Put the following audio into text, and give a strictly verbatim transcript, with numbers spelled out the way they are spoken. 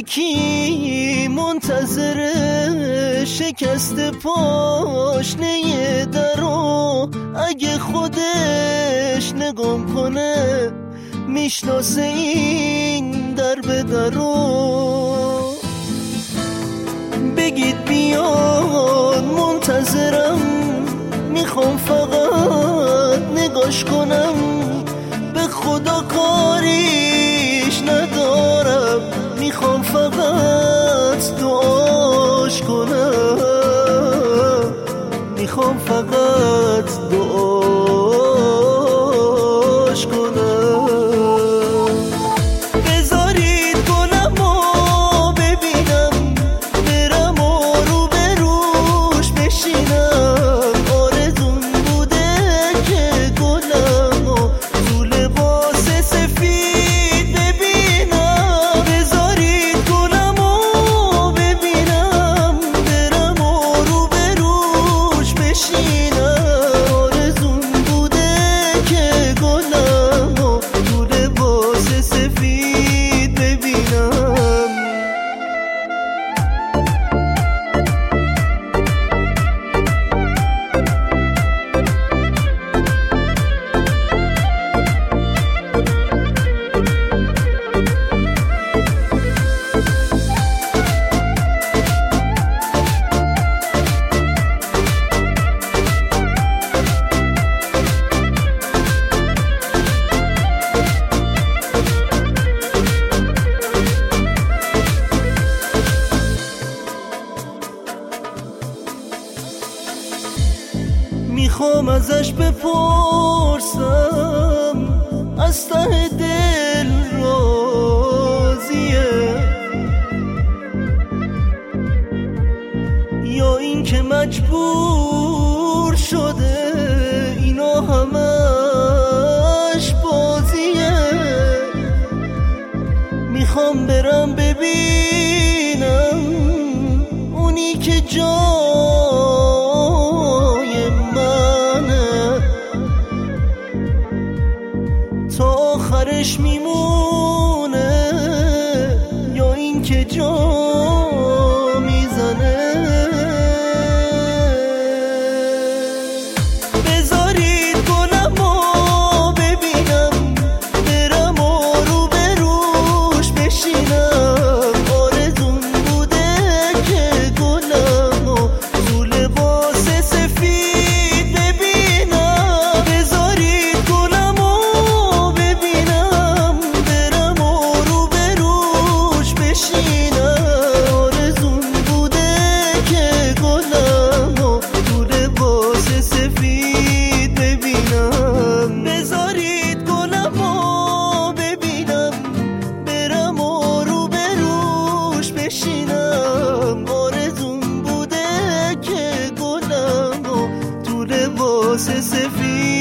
یکی منتظر شکست پاشنه درو، اگه خودش نگم کنه میشناسه این در به درو. بگید بیان منتظرم، میخوام فقط نگاش کنم، به خدا کاریش ندارم، میخوام فقط دعاش کنم، میخوام فقط دعاش کنم. بذارید گلمو ببینم، برم و رو به روش بشینم، آرزون بوده که گلمو تو لباس سفید ببینم. بذارید گلمو ببینم، برم و رو به روش بشینم، آرزون بوده که گلمو تو لباس سفید ببینم. میخوام ازش بپرسم از ته دل راضیه یا این که مجبور شده اینا همش بازیه. میخوام برم ببینم اونی که جای منه تا آخرش میمونه یا این که جا میزنه. بذارید گلمو ببینم، برم و رو به روش بشینم، آرزون بوده که گلمو تو لباس سفید ببینم. بذارید گلمو ببینم، برم و رو به روش بشینم، آرزون بوده که گلمو تو لباس سفید ببینم. بذارید گلمو ببینم، برم و رو به روش بشینم، آرزون بوده که گلمو تو لباس سفید